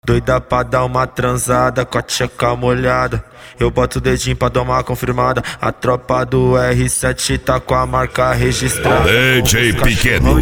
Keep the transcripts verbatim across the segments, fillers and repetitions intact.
Doida pra dar uma transada com a tcheca molhada. Eu boto o dedinho pra dar uma confirmada. A tropa do R sete tá com a marca registrada. D J Pequeno.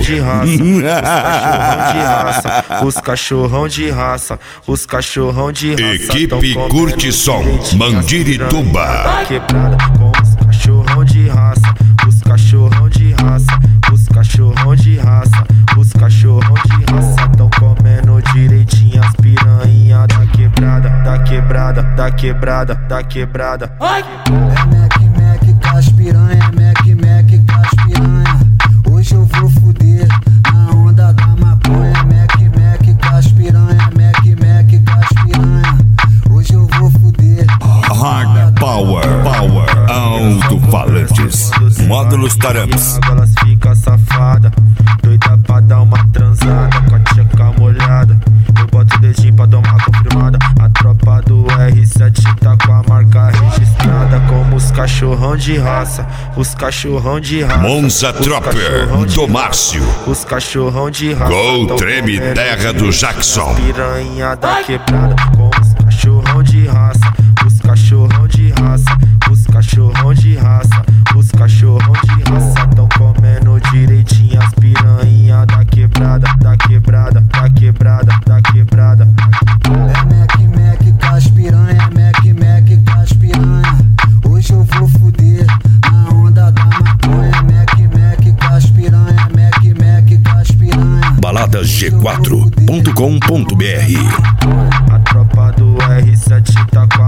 Os cachorrão de raça, os cachorrão de raça, os cachorrão de raça. Equipe Curtição, Mandirituba. Tá quebrada com os cachorrão de raça, os cachorrão de raça, os cachorrão de raça, os cachorrão de raça. Tão comendo direitinho as piranha da quebrada, da quebrada, da quebrada, da quebrada. É Mac, Mac, com as piranha, é Mac, Mac, com as piranha. Hoje eu vou fuder na onda da maconha. Mac, Mac, com as piranha, Mac, Mac, com as piranha. Hoje eu vou fuder. Hard Power, Power, alto-falantes, módulos Taramps. Elas ficam safada, doida pra dar uma transada com a tcheca molhada. Eu boto o dedinho pra dar uma confirmada. A tropa do R sete tá com a marca registrada. Como os cachorrão de raça, os cachorrão de raça. Monza Tropper, do Márcio. Os cachorrão de raça. Gol Treme Terra do Jackson. Piranha da quebrada com os cachorrão de raça, os cachorrão de raça, os cachorrão de raça, os cachorrão de raça. Tão comendo direitinho as piranha da quebrada, da quebrada, da quebrada, da quebrada. É Mac, Mac, com as piranha, Mac, Mac, com as piranha. Hoje eu vou fuder na onda da maconha. Mac, Mac, com as piranha, Mac, Mac, com as piranha. baladas g quatro ponto com ponto br. A tropa do R sete tá com